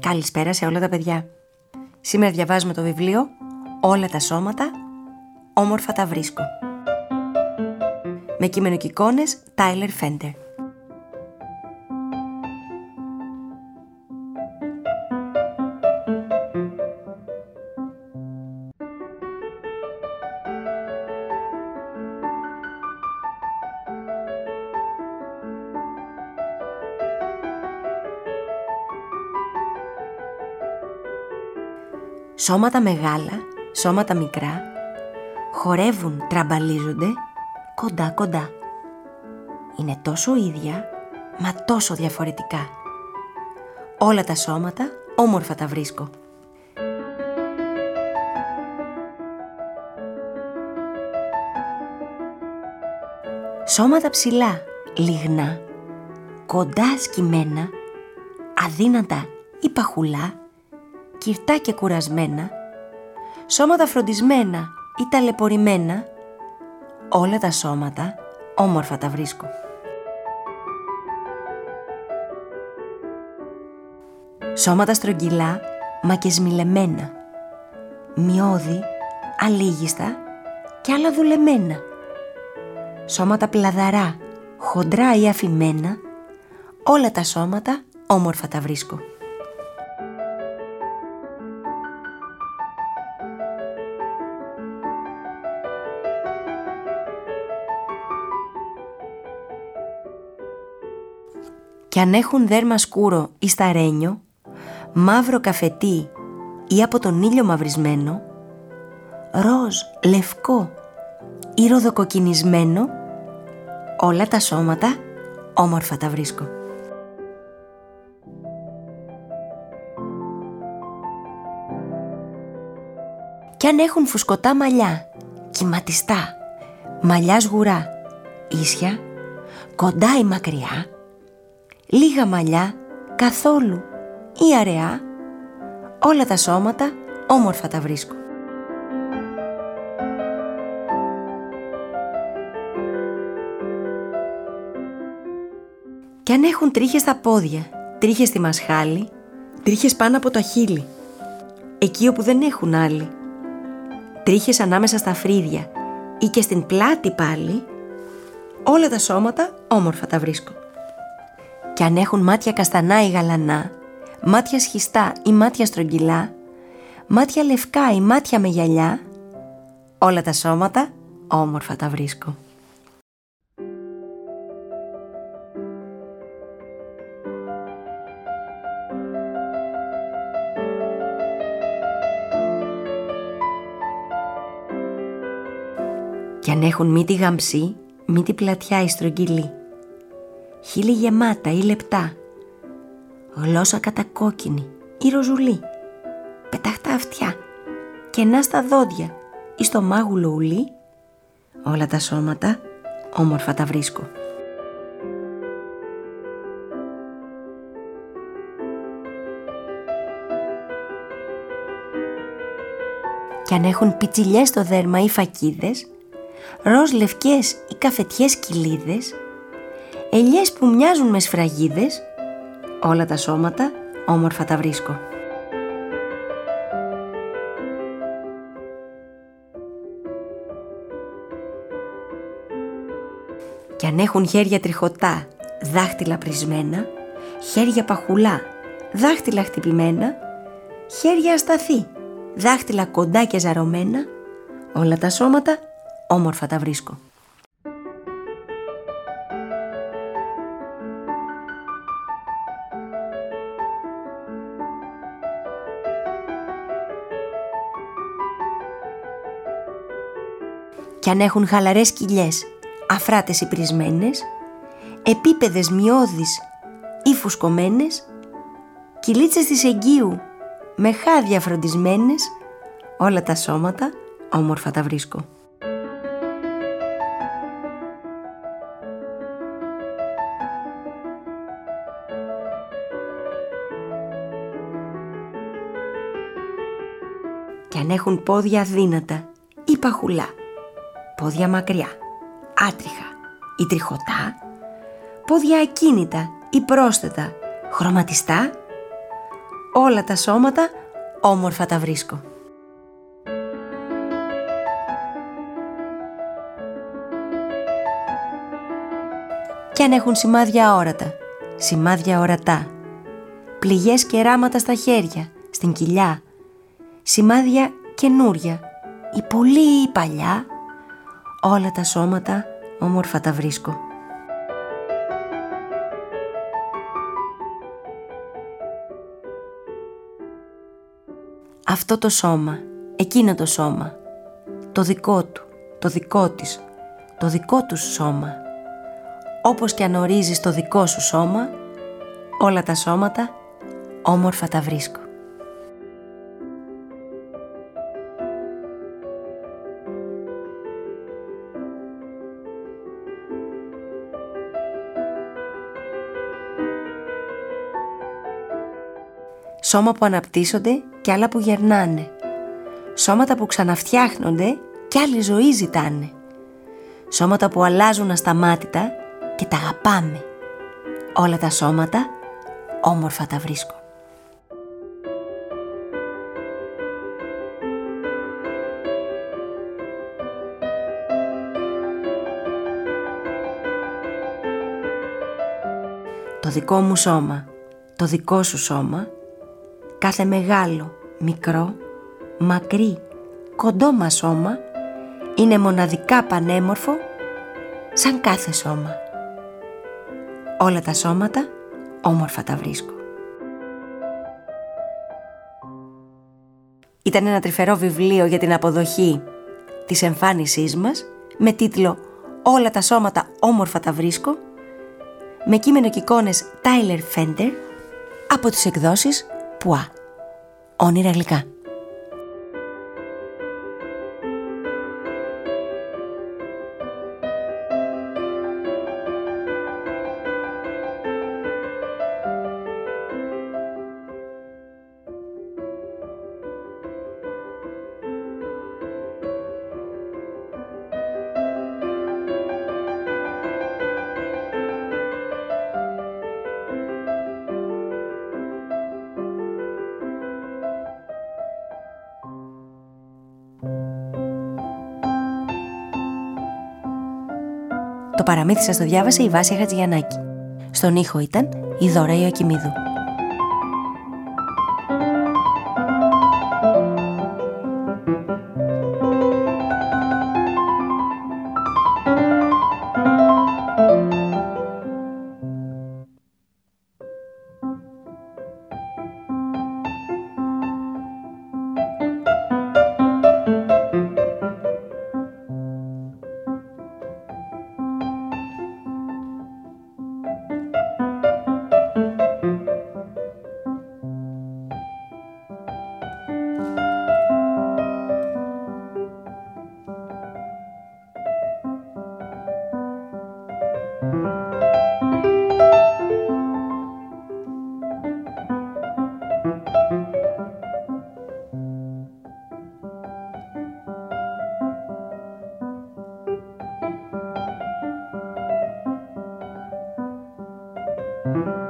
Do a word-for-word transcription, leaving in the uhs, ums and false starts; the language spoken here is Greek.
Καλησπέρα σε όλα τα παιδιά. Σήμερα διαβάζουμε το βιβλίο «Όλα τα σώματα, όμορφα τα βρίσκω». Με κείμενο και εικόνες Tyler Fender. Σώματα μεγάλα, σώματα μικρά, χορεύουν, τραμπαλίζονται, κοντά κοντά. Είναι τόσο ίδια, μα τόσο διαφορετικά. Όλα τα σώματα, όμορφα τα βρίσκω. Σώματα ψηλά, λιγνά, κοντά σκυμμένα, αδύνατα ή παχουλά, κυρτά και κουρασμένα, σώματα φροντισμένα ή ταλαιπωρημένα, όλα τα σώματα όμορφα τα βρίσκω. Σώματα στρογγυλά μα και σμιλεμένα, μειώδη, αλίγιστα και άλλα δουλεμένα, σώματα πλαδαρά, χοντρά ή αφημένα, όλα τα σώματα όμορφα τα βρίσκω. Κι αν έχουν δέρμα σκούρο ή σταρένιο, μαύρο καφετί ή από τον ήλιο μαυρισμένο, ροζ, λευκό ή ροδοκοκκινισμένο, όλα τα σώματα όμορφα τα βρίσκω. Κι αν έχουν φουσκωτά μαλλιά, κυματιστά, μαλλιά σγουρά, ίσια, κοντά ή μακριά, λίγα μαλλιά, καθόλου ή αραιά, όλα τα σώματα όμορφα τα βρίσκω. Κι αν έχουν τρίχες στα πόδια, τρίχες στη μασχάλη, τρίχες πάνω από το χείλη, εκεί όπου δεν έχουν άλλοι, τρίχες ανάμεσα στα φρύδια ή και στην πλάτη πάλι, όλα τα σώματα όμορφα τα βρίσκω. Κι αν έχουν μάτια καστανά ή γαλανά, μάτια σχιστά ή μάτια στρογγυλά, μάτια λευκά ή μάτια με γυαλιά, όλα τα σώματα όμορφα τα βρίσκω. Κι αν έχουν μύτη γαμψή, μύτη πλατιά ή στρογγυλή, χείλη γεμάτα ή λεπτά, γλώσσα κατακόκκινη ή ροζουλή, πεταχτά αυτιά, κενά στα δόντια ή στο μάγουλο ουλί, όλα τα σώματα όμορφα τα βρίσκω. Κι αν έχουν πιτσιλιές στο δέρμα ή φακίδες, ροζ λευκές ή καφετιές κοιλίδες, ελιές που μοιάζουν με σφραγίδες, όλα τα σώματα όμορφα τα βρίσκω. Κι αν έχουν χέρια τριχωτά, δάχτυλα πρισμένα, χέρια παχουλά, δάχτυλα χτυπημένα, χέρια ασταθή, δάχτυλα κοντά και ζαρωμένα, όλα τα σώματα όμορφα τα βρίσκω. Κι αν έχουν χαλαρές κοιλιές, αφράτες ή πρισμένες, επίπεδες μειώδεις ή φουσκωμένες, κυλίτσες της εγκείου με χάδια φροντισμένες, όλα τα σώματα όμορφα τα βρίσκω. Κι αν έχουν πόδια αδύνατα ή παχουλά, πόδια μακριά, άτριχα ή τριχωτά, πόδια ακίνητα ή πρόσθετα, χρωματιστά, όλα τα σώματα όμορφα τα βρίσκω. Κι αν έχουν σημάδια αόρατα, σημάδια ορατά, πληγές και ράματα στα χέρια, στην κοιλιά, σημάδια καινούρια ή πολύ παλιά, όλα τα σώματα όμορφα τα βρίσκω. Αυτό το σώμα, εκείνο το σώμα, το δικό του, το δικό της, το δικό τους σώμα. Όπως και αν ορίζεις το δικό σου σώμα, όλα τα σώματα όμορφα τα βρίσκω. Σώμα που αναπτύσσονται και άλλα που γερνάνε. Σώματα που ξαναφτιάχνονται και άλλη ζωή ζητάνε. Σώματα που αλλάζουν ασταμάτητα και τα αγαπάμε. Όλα τα σώματα όμορφα τα βρίσκω. Το δικό μου σώμα, το δικό σου σώμα, κάθε μεγάλο, μικρό, μακρύ, κοντό μας σώμα είναι μοναδικά πανέμορφο σαν κάθε σώμα. Όλα τα σώματα όμορφα τα βρίσκω. Ήταν ένα τρυφερό βιβλίο για την αποδοχή της εμφάνισής μας με τίτλο «Όλα τα σώματα όμορφα τα βρίσκω», με κείμενο και εικόνες Tyler Fender από τις εκδόσεις Πουά. Όνειρα γλυκά. Το παραμύθι σας το διάβασε η Βάσια Χατζιαννάκη. Στον ήχο ήταν η Δώρα Ιωακημίδου. Thank you.